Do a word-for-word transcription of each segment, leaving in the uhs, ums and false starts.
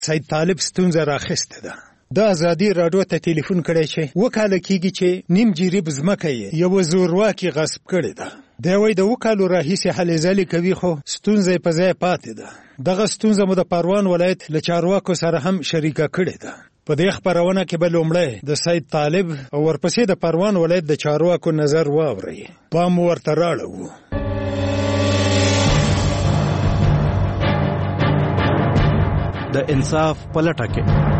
سید طالب ستونزه راخسته ده. د ازادي راډیو ته ټلیفون کړی چې وکاله کیږي چې نیم جریب ځمکه یې یو زورواکي غصب کړې ده. دی وایي د وکالو راهیسې هلې ځلې کوي خو ستونزه یې په ځای پاتې ده. دغه ستونزه مو د پروان ولایت له چارواکو سره هم شریکه کړې ده. په دې خپرونه کې به لومړی د سید طالب او ورپسې د پروان ولایت د چارواکو نظر واورئ. پام ورته راړو. د انصاف په لټه کې.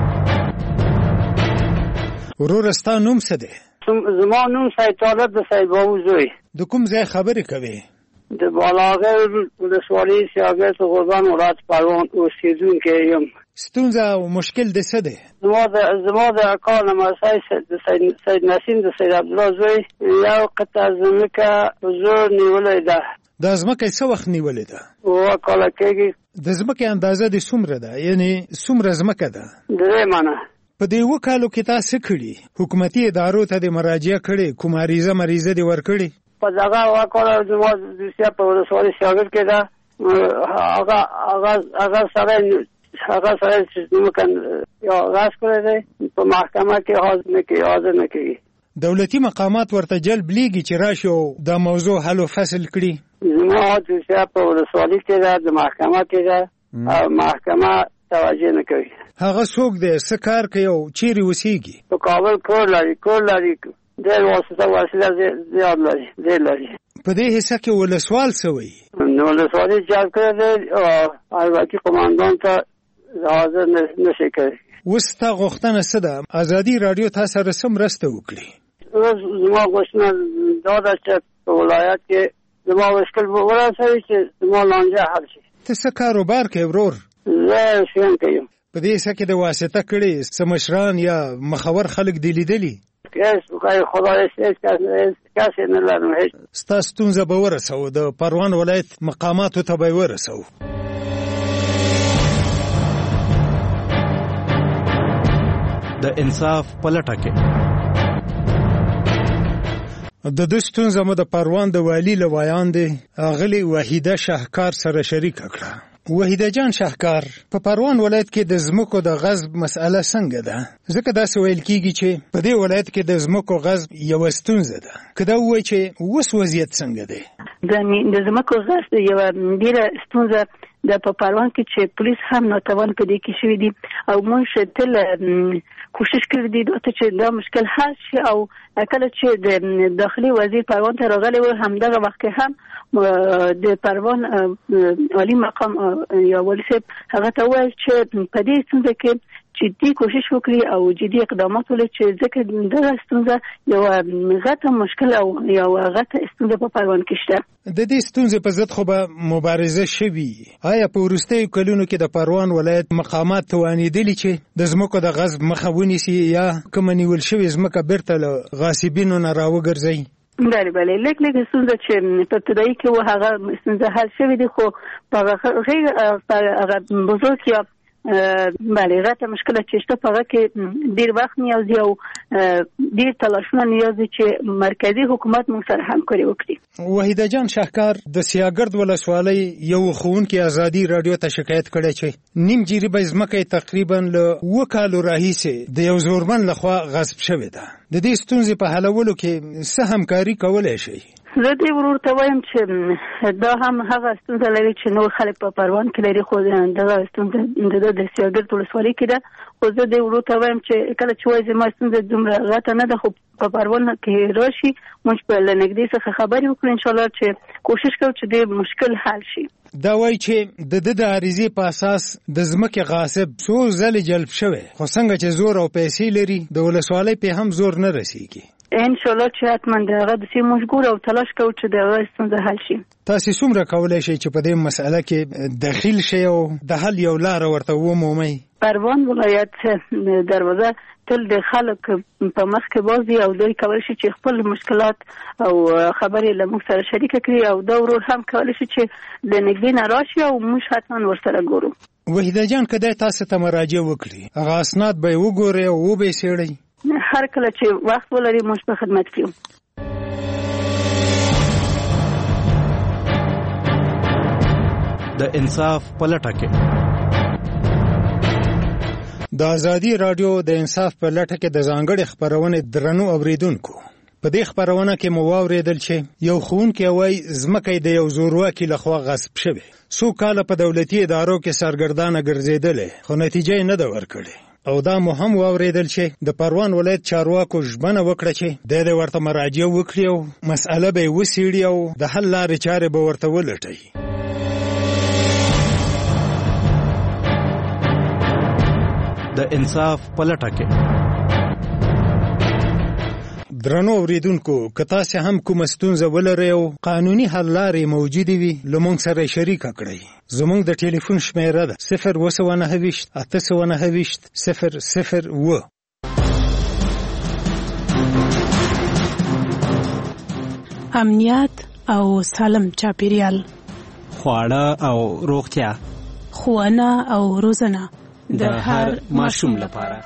ورور ستا نوم څه دی؟ زما نوم سید طالب د سید بابو زوی. د کوم ځای خبرې کوې؟ د بالاغر ولسوالۍ سیاګرد غربان ولایت پروان اوسېدونکی یم. ستونزه او مشکل دې څه دی؟ زما د زما د اکا لمسی د سید نسیم د سید عبدالله زوی یو قطعه ځمکه په زور نیولې ده. دا ځمکه څه وخت نیولې ده؟ اوه کاله کېږي. د ځمکې اندازه دې څومره ده؟ یعنې څومره ځمکه ده؟ درې منه. په دې اووه کالو کې تا څه کړي؟ حکومتي ادارو ته دې مراجعه کړې؟ کوم عریضه مریضه دې ورکړې؟ په دغه اووه کاله زما دوسیه په ولسوالۍ سیاګرد کې ده. هغه هغه هغه سړی هغه سړی چې ځمکه یا غصب کړی دی په محکمه کې حاضر نه کوي حاضر نه کوي. دولتي مقامات ورته جلب لیږي چې راشي او دا موضوع حل و فصل کړي. زما دوسیه په ولسوالۍ کې ده د محکمه کې ده او محکمه توجه نه کوي. هغه څوک دی؟ څه کار کوي او چیرې اوسېږي؟ په کابل کور لري کور لري ډېر واسطه وسیله زیات لري ډېر لري. په دې حصه کې ولسوال څه وایي؟ نو ولسوالۍ جلب کړی دی او حلواکي قماندان ته حاضر نشي کوي. اوس ستا غوښتنه څه ده؟ ازادي راډیو تا سره څه مرسته وکړي؟ اوس زما غوښتنه دا ده چې په ولایت کې زما مشکل ورسوي چې زما لانجه حل شي. ته څه کاروبار کوې ورور؟ زه ښوونکی یم. په دې حصه کې د واسطه کړې څه مشران یا مخور خلک دې لیدلي؟ هېڅ خدای هېڅ کس یې نه لرم. ستا ستونزه به ورسوو، د پروان ولایت مقاماتو ته به یې ورسوو. د انصاف په لټه کې. د دې ستونزه مو د پروان د والي له ویاندې اغلې وحیده شاهکار سره شریکه کړه. وحیده جان شاهکار، په پروان ولایت کې د ځمکو د غصب مسئله څنګه ده؟ ځکه داسې ویل کېږي چې په دې ولایت کې د ځمکو غصب یوه ستونزه ده. که دا ووایي چې اوس وضعیت څنګه دی؟ د ځمکو غصب یوه ډېره ستونزه د په پروان کې چې پولیس هم ناتوان په دې کې شوي دي او موږ تل کوشش کړی دی چې دا مشکل حل شي. او کله چې د داخلي وزیر پروان ته راغلی و همدغه وخت کې هم د پروان عالی مقام یا والي صاحب هغه ته وویل چې په دې ستونزه کې جدي کوشش وکړي او جدي اقدامات ولري چې ځکه دغه ستونزه یوه غټه مشکل او یوه غټه ستونزه په پروان کې شته. د دې ستونزې په ضد خو به مبارزه شوي. آیا په وروستیو کلونو کې د پروان ولایت مقامات توانېدلي چې د ځمکو د غصب مخه ونیسي یا کومه نیول شوې ځمکه بیرته له غاصبینو نه راوګرځوي؟ بله بله لږ لږ ستونزه چې په ابتدایي کې و هغه ستونزه حل شوې دي، خو په هغه بزرګ یا بله غټه مشکله چې شته په هغه کې ډېر وخت نیازي او ډېر تلاشونه نیازي چې مرکزي حکومت موږ سره همکاري وکړي. وحیده جان شاهکار، د سیاګرد ولسوالۍ یو ښوونکي ازادي راډیو ته شکایت کړی چې نیم جریبه ځمکه یې تقریبا له اووه کالو راهیسې د یو زورمن لخوا غصب شوې ده. د دې ستونزې په حلولو کې څه همکاري کولی شئ؟ زه دې ورور ته وایم چې دا هم هغه ستونزه لري چې نور خلک په پروان کې لري، خو دغه ستونزه د سیاګرد ولسوالۍ کې ده. خو زه دې ورور ته وایم چې کله چې وایي زما ستونزه دومره غټه نه ده، خو په پروان کې راشي موږ به له نږدې څخه خبرې وکړو انشاءالله چې کوشش کوو چې دې مشکل حل شي. دا وایي چې د ده د عریضې په اساس د ځمکې غاصب څو ځلې جلب شوی، خو څنګه چې زور او پیسې لري د ولسوالۍ پې هم زور نه رسیږي. انشاءالله چې حتما د هغه د سیمې موږ ګورو او تلاش کوو چې د هغه ستونزه حل شي. تاسې څومره کولی شئ چې په دې مسئله کې دخیل شئ او د حل یو لاره ورته ومومئ؟ پروان ولایت دروازه تل د خلک په مخ کې بازي او دوی کولی شي چې خپل مشکلات او خبرې له موږ سره شریکه کړي او دا ورور هم کولی شي چې د نږدې نه راشي او موږ حتما ورسره ګورو. وحیده جان، که دی تاسو ته مراجعه وکړي هغه اسناد به یې وګورئ او وبه یې څېړئ؟ هر کله چې وخت ولري موږ په خدمت کې یو. د انصاف په لټه کې. د ازادي رادیو د انصاف په لټه کې د ځانګړي خبرونې درنو اوریدونکو په دې خبرونه کې مو واورېدل چې یو ښوونکی وایي ځمکه د یو زورواکي لخوا غصب شوې. څو کاله په دولتي ادارو کې سرګردانه ګرځېدلې خو نتیجه یې نه ده ورکړې. او دا مو هم واورېدل چې د پروان ولایت چارواکو ژمنه وکړه چې دی د ورته مراجعه وکړي او مسأله به یې وڅېړي او د حل لارې چارې به ورته ولټوي. د انصاف په لټه کې. درنو اوریدونکو که تاسې هم کومه ستونزه ولرئ او قانوني حل لارې موجودې وي له موږ سره شریکه کړئ. زموږ د ټلیفون شمیره ده صفر اوه سوه نهه ویشت اته سوه نهه ویشت صفر صفر اوه. امنیت او سالم چاپیریال، خواړه او روغتیا، ښوونه او روزنه د هر ماشوم لپاره.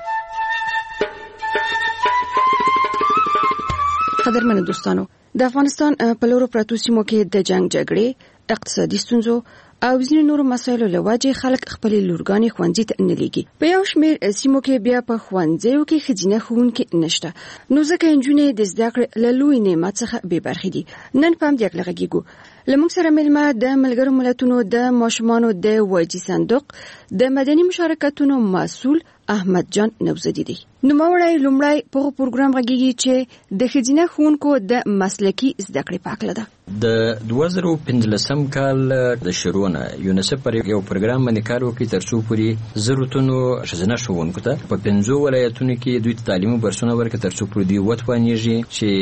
قدرمن دوستانو، د افغانستان په لورو پرتو سیمو کې د جنگ جګړې، اقتصادي ستونزو او ځینو نورو مسایلو له وجې خلک خپل لورګانې ښوونځي ته نه لیږي. په یو شمېر سیمو کې بیا په ښوونځیو کې ښځینه ښوونکي نشته، نو ځکه نجونې د زده کړې له لوی نعمت څخه بې برخې دي. نن په همدې هکله غږیږو. له موږ سره مېلمه د ملګرو ملتونو د ماشومانو د وایجي صندوق د مدني مشارکتونو مسؤل احمد جان نوزدی دی. نوموړی لومړی په پروګرام غږیږي چې د ښځینه ښوونکو د مسلکي زده کړې په اړه ده. د دوه زره پنځلسم کال د شروع نه یونیسف پر یو پروګرام باندې کار وکړي تر څو پورې زرو تنو ښځینه ښوونکو ته په پنځو ولایتونو کې دوی ته تعلیمي برسونه ورکړي تر څو پورې دوی وتوانیږي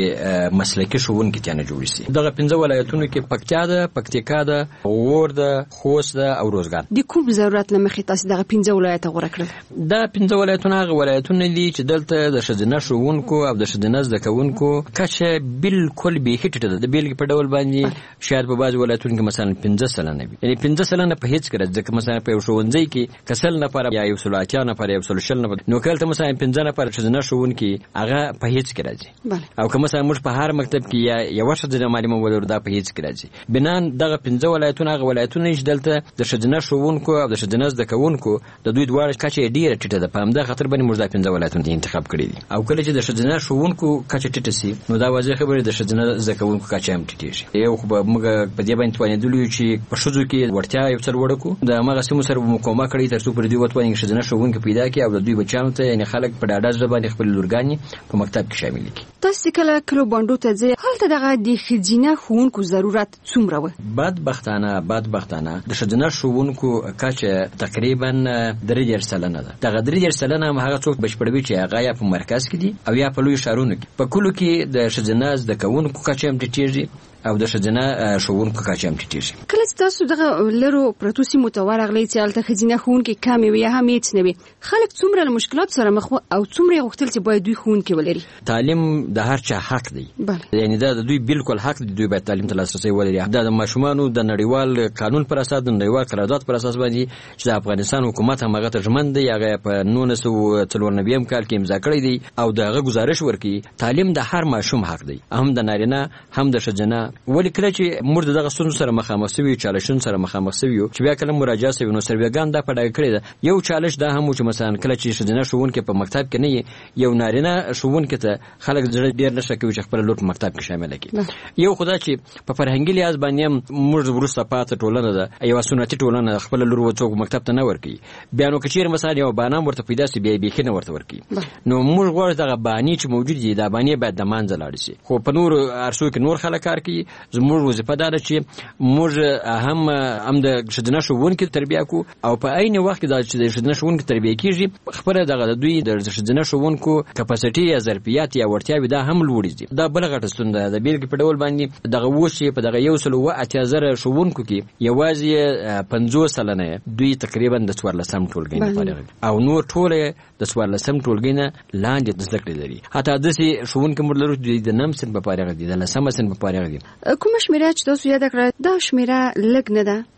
چې مسلکي ښوونکي تیانه جوړ شي. دغه پنځه ولایتونو کې پکتیا ده، پکتیکا ده، غور ده، خوست ده او روزګان. د کوم ضرورت له مخې تاسو دغه پنځه ولایت غوړه کړل؟ دا پنځه ولایتونه هغه ولایتونه دي چې دلته د ښځینه ښوونکو او د ښځینه زده کوونکو کچه بالکل بیخي ټیټه ده. د بیلګې په ډول باندې شاید په بعضو ولایتونو کې مثلا پنځه سلنه وي، یعنې پنځه سلنه په هېڅ کې راځي. ځکه مثلا په یو ښوونځي کې که سل نفره یا یو سلو اتیا نفره یا یو سلو شل نفره، نو که هلته مثلا پنځه نفره ښځینه ښوونکي هغه په هېڅ کې راځي. او که مثلا موږ په هر مکتب کې یا یوه ښځینه معلمه ولرو دا په هېڅ کې راځي. بنان دغه پنځه ولایتونه هغه ولایتونه چې دلته د ښځینه ښوونکو او د ښځینه زده کوونکو د دوی دواړه کچه یې ډېره ټیټه ده. په همدغه خاطر باندې موږ دا پنځه ولایتونه انتخاب کړي دي. او کله چې د ښځینه ښوونکو کچه ټیټه سي نو دا واضح خبره د ښځینه زده کوونکو کچه هم ټیټېږي. یو خو به موږ په دې باندې توانېدلو یو چې په ښځو کې وړتیا یو څه لوړه کړو، د همغه سیمو سره به مقاومه کړي تر څو پورې دوی وتوانېږي ښځینه ښوونکي پیدا کړي او د دوی بچیانو ته یعنې خلک په ډاډه زړه باندې خپلې لورګانې په مکتب کې شاملې کړي. تاسو کله کلو بانډو ته ځئ، هلته دغه د ښځینه ښوونکو ضرورت څومره و؟ بدبختانه بدبختانه د ښځینه ښوونکو کچه تقریبا درې دېرش سلنه ده. دغه درې دېرش سلنه هم هغه څوک بشپړوي چې هغه یا په مرکز کې دي او یا په لویو ښارونو کې. په کلو کې د ښځینه زده کوونکو کچه هم ټیټېږي او د ښځینه ښوونکو کچه هم ټیټېږي. کله چې تاسو دغه لرو پرتو سیمو ته ورغلئ چې هلته ښځینه ښوونکي کمې وي یا هم هېڅ نه وي، خلک څومره له مشکلاتو سره مخ وو او څومره یې غوښتل چې باید دوی ښوونکي ولري؟ تعلیم د هر چا حق دی، یعنې دا د دوی بالکل حق دی، دوی باید تعلیم ته لاسرسی ولري. دا د ماشومانو د نړیوال قانون پر اساس، د نړیوال قرارداد پر اساس باندې چې د افغانستان حکومت هم هغه ته ژمن دی، هغه په نولس سوه څلور نوي کال کې امضا کړی دی او د هغه ګزارش ورکړي تعلیم د هر ماشوم حق دی، هم د نارینه هم د ښځینه. ولې کله چې موږ دغه ستونزو سره مخامخ سوي یو، چالشونو سره مخامخ سوي یو چې بیا کله مراجعه سوي نو سروېګان دا په ډاګه کړې ده. یو چالش دا هم و چې مثلا کله چې ښځینه ښوونکي په مکتب کې نه وي، یو نارینه ښوونکي ته خلک زړه ډېر نشه کوي چې خپله لور په مکتب کې شامله کړي. یو خو دا چې په فرهنګي لحاظ باندې هم موږ وروسته پاتې ټولنه ده، یوه سنتي ټولنه ده، خپله لور څوک مکتب ته نه ورکوي. بیا نو که چېرې مثلا یو بهانه هم ورته پیدا سي بیا یې بیخي نه ورته ورکوي. نو موږ غواړو دغه بهانې چې موجود دي دا بهانې باید د منځه لاړې شي. خو په نورو عرصو کې نور خلک کار کوي، زموږ وظیفه دا ده چې موږ هم هم د ښځینه ښوونکي تربیه کوو او په عین وخت کې دا چې د ښځینه ښوونکي تربیه کېږي خپله دغه د دوی د ښځینه ښوونکو کپاسټي یا ظرفیت یا وړتیاوې دا هم لوړې دي. دا بله غټه ستونزه ده. د بیلګې په ډول باندې دغه اوس چې په دغه یو سلو اووه اتیا زره ښوونکو کې یوازې پنځوس سلنه دوی تقریبا د څوارلسم ټولګۍ نه فارغ دي او نور ټول د څوارلسم ټولګۍ نه لاندې زده کړې لري. حتی داسې ښوونکي موږ لرو چې د نهم صنف په فارغ دي، د لسمه صنف په فارغ دي. کومه شمېره چې تاسو یاده کړه دا شمېره لږ نه ده؟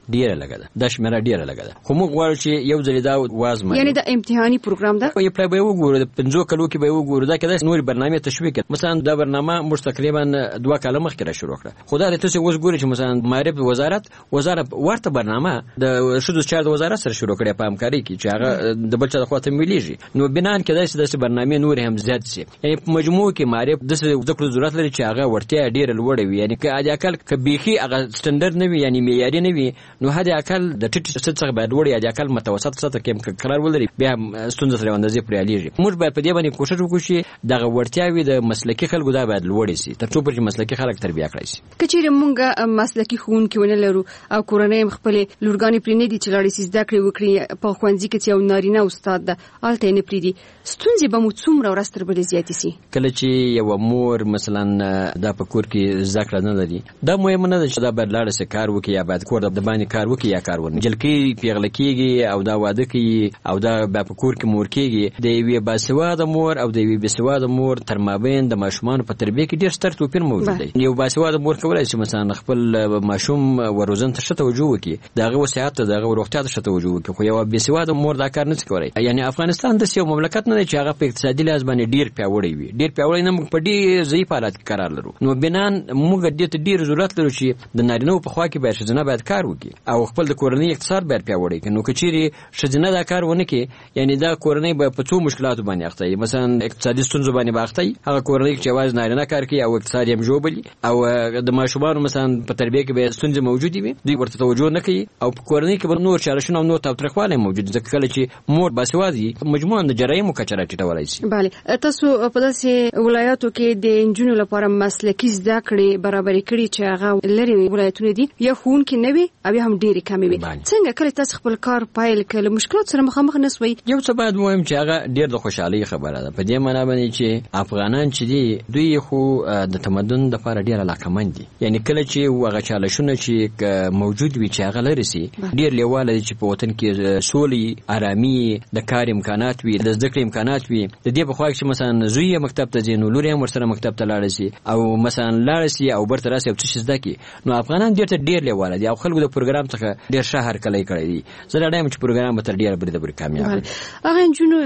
ډیره لګه ده د شمیره ډیره لګه ده خو موږ غواړو چې یو ځل دا وازمه یعنی د امتحاني پروګرام ده یو پلان به وګورو د پنځو کلو کې به وګورو دا کله نور برنامه تشویق کړي مثلا دا برنامه موږ تقریبا دوه کاله مخکې را شروع کړه خو دا تاسو اوس ګورئ چې مثلا معرفت وزارت وزارت ورته برنامه د شذو چار د وزارت سره شروع کړي په همکاري کې چې هغه د بل چا د خواته مليږي نو بنان کې داسې برنامه نور هم زیات شي یعنی په مجموع کې معرفت د ذکر ضرورت لري چې هغه ورته ډیر لوړ وي یعنی که اجي اکل کبيخي هغه سټنډرد نه وي یعنی معیاري نه وي نو هدا اکل د ټیټ څخه باید وړي اجي اکل متوسط سطح کې قرار ولري بیا ستونزه سره اندازې پرې عليږي موږ باید په دې باندې کوشش وکړو چې دغه ورتیاوي د مسلکي خلکو دا باید لوړ شي تر څو چې مسلکي خلک تربیه کړي شي کچېره مونږه مسلکي ښوونکي ونه لرو او کورنۍ خپل لورګانی پرې نه دي چې لاړې زده کړې وکړي په خوندې کې یو نارینه استاد ده الته نه پرې دي ستونزې به مو څومره ورستر بل زیاتې سي کله چې یو مور مثلا دا په کور کې زده کړه نه لري دا مهم نه ده چې دا باید لاړ سي کار وکړي یا باید کور د باندې کار وکړي یا کار ونه جلکی پیغله کېږي او دا واده کوي او دا په کور کې مور کېږي د یوې باسواده مور او د یوې باسواده مور تر مابین د ماشومان په تربیه کې ډېر ستر توپیر موجود دی یو باسواده مور کولای شي مثلا خپل ماشوم وروزن ته شته توجه وکړي دغه وصحت دغه روغتیا ته شته توجه وکړي خو یو باسواده مور دا کار نه کوي یعنی افغانستان د یو مملکت نه دی چې هغه په اقتصادي لحاظ باندې ډېر پیاوړی وي ډېر پیاوړی نه موږ په ډېر ضعیف حالت کې قرار لرو نو بنان موږ دې ته ډېر ضرورت لرو چې د نارینه په خوا کې باید ښځینه باید کار وکړي او خپل د کورنۍ اقتصاد باید پیاوړی کړي نو که چیرې ښځینه دا کار ونه کړي یعنی دا کورنۍ به په څو مشکلاتو باندې اخته وي مثلا اقتصادي ستونزو باندې به اخته وي هغه کورنۍ چې یوازې نارینه کار کوي او اقتصاد یې ژوبلي او د ماشومانو مثلا په تربیه کې به ستونزې موجودې وي دوی ورته توجه نه کوي او په کورنۍ کې به نور چالشونه او نور تاوتریخوالی موجود ځکه کله چې مور باسوادي مجموعاً د جرایمو کچه راټیټولی شي بله تاسو په داسې ولایاتو کې د نجونو لپاره مسلکي زده کړې برابرې کړي چې هغه لري ولایتونه دي یا ښوونکي نه وي او هم ډېرې کمې وي څنګه کله تاسو خپل کار پایل کړ مشکلات سره مخامخ نه سوي یو څه باید مهم چې هغه ډېر د خوشحالۍ خبره ده په دې معنی باندې چې افغانان چې دي دوی خو د تمدن لپاره ډېر علاقمند دي یعنی کله چې هغه چالشونه چې موجود وي چې هغه لري سي ډېر لیواله چې په وطن کې سولې آرامي د کار امکانات وي د زده کړې امکانات وي د دې په خوا کې مثلا زوی مکتب ته ځي نو لور یې ورسره مکتب ته لاړ شي او مثلا لاړ شي او برته راسي او څه زده کی نو افغانان ډېر ته ډېر لیواله دي او خلکو د پروګرام څخه ډېر شهر کلی کړی دي زه راډایم چې پروګرام به تر ډېر بری د بری کامیاب هغه جنو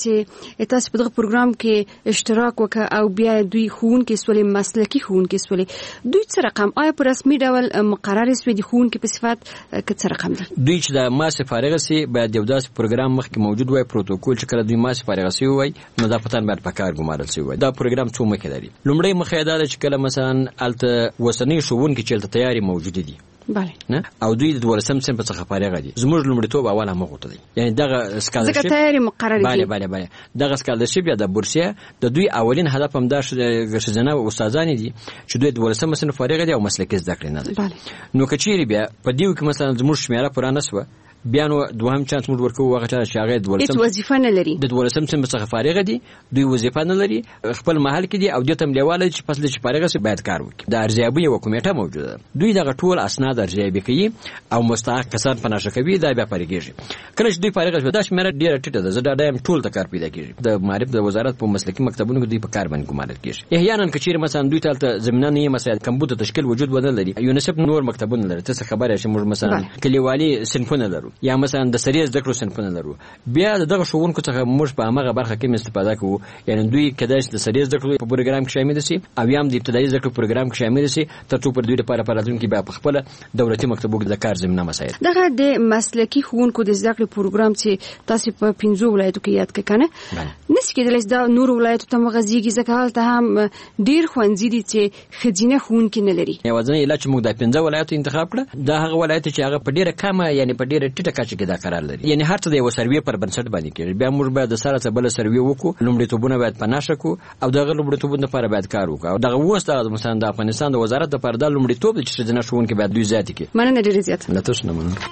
چې تاسو په دغه پروګرام کې اشتراک وکړ او بیا دوی ښوونکي سولې مسلکي ښوونکي سولې دوی څه رقم آیا په رسمي ډول مقرر سوي دي ښوونکي په صفت کې څه رقم دي دوی چې د ماسه فارغ سي باید یو داسې پروګرام مخکې موجود وای پروتوکول چې کله دوی ماسه فارغ سي وای نو دا پتان باید په کار ګمارل سي وای دا پروګرام څو مخه لري لومړی مخه دا چې کله مثلا الته وسنی ښوونکي چې الته تیاری موجود دي بله نه او دوی د ولسم سم په څخه فارغ دي زموږ لومړیتوب اوله مخ ته دي یعنی دغه سکالرشپ ځکه تیاری مقرر دي bale bale bale دغه سکالرشپ یا د بورسیه د دوی اولین هدف هم دا شزنه او استادان دي چې دوی د ولسم سم فارغ دي او مسلکي زده کړې نه دي نو کچيري بیا په دیو کې مثلا زموږ شمیره پرانه سو بیا نو دوهم چانس موږ ورکو هغه چې هغه د ولسم وظیفه نه لري د ولسم سم څخه فارغ دي دوی وظیفه نه لري خپل محل کې دي او د تم لیواله چې فصل چې فارغ سي باید کار وکړي د ارزیابي یو کمیټه موجوده دوی دغه ټول اسناد ارزیابي کوي او مستحق کسان پناشه کوي دا بیا فارغيږي کله چې دوی فارغ شي دا شمیره ډیره ټیټه ده زه دا دایم ټول ته کار پیدا کیږي د معرفت د وزارت په مسلکي مکتبونو کې دوی په کار باندې ګمارل کیږي احیانا کچیر مثلا دوی ته زمينه نه مسایل کمبود تشکیل وجود بدل لري یونیسف نور مکتبونه لري ته خبره شي موږ مثلا کلیوالي صنفونه لرو یا مثلا د سریع زده کړو صنفونه لرو بیا دغه ښوونکو څخه موږ په هغه برخه کې استفاده کوو یعنی دوی کداش د سریع زده کړو په پروګرام کې شامل دي او یم د ابتدایي زده کړو پروګرام کې شامل دي ترڅو پر دوی لپاره پراتون کې بیا په خپل دولتي مکتبونو د کار زمينه مسایل دغه د مسلکي ښوونکو د زده کړې پروګرام چې تاسو په پنځو ولایتو کې یاد کړئ نس کې د دا نور ولایتو ته مغزيږي ځکه حالت هم ډیر خوندې دي چې خزینه ښوونکي نه لري یوازې علاج موږ د پنځه ولایتو انتخاب کړ دا هغه ولایت چې هغه په ډیره کمه یعنی په ډیره ټیټه کچه کې دا قرار لري یعنی هر څه د یو سروي پر بنسټ باندې کېږي بیا موږ باید د سره څه بل سروي وکړو لومړیتوبونه باید پناشه کو او دغه لومړیتوبونه لپاره باید کار وکړو او دغه وسته مثلا د افغانستان د وزارت لپاره د لومړیتوب چې څنګه شون کې باید دوی زیات کړي مننه ډیر زیات نه تاسو نه مننه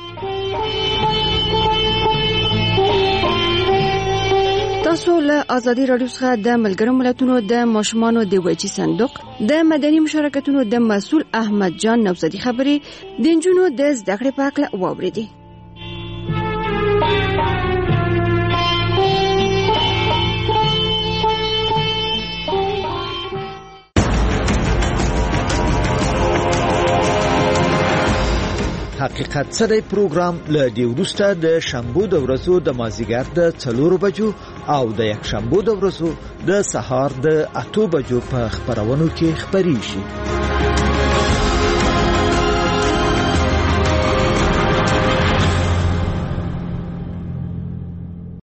تاسو له ازادي رادیو څخه د ملګرو ملتونو د ماشومانو د وجې صندوق د مدني مشارکتونو د مسؤل احمد جان نوزادي خبرې د نجونو د زده کړې په اړه واوریدي حقیقت سره پروګرام له دی وروسته د شنبه د ورځو د مازیګر د څلور بجو او د یک شنبه د ورځو د سهار د اته بجو په خبرونو کې خبري شي.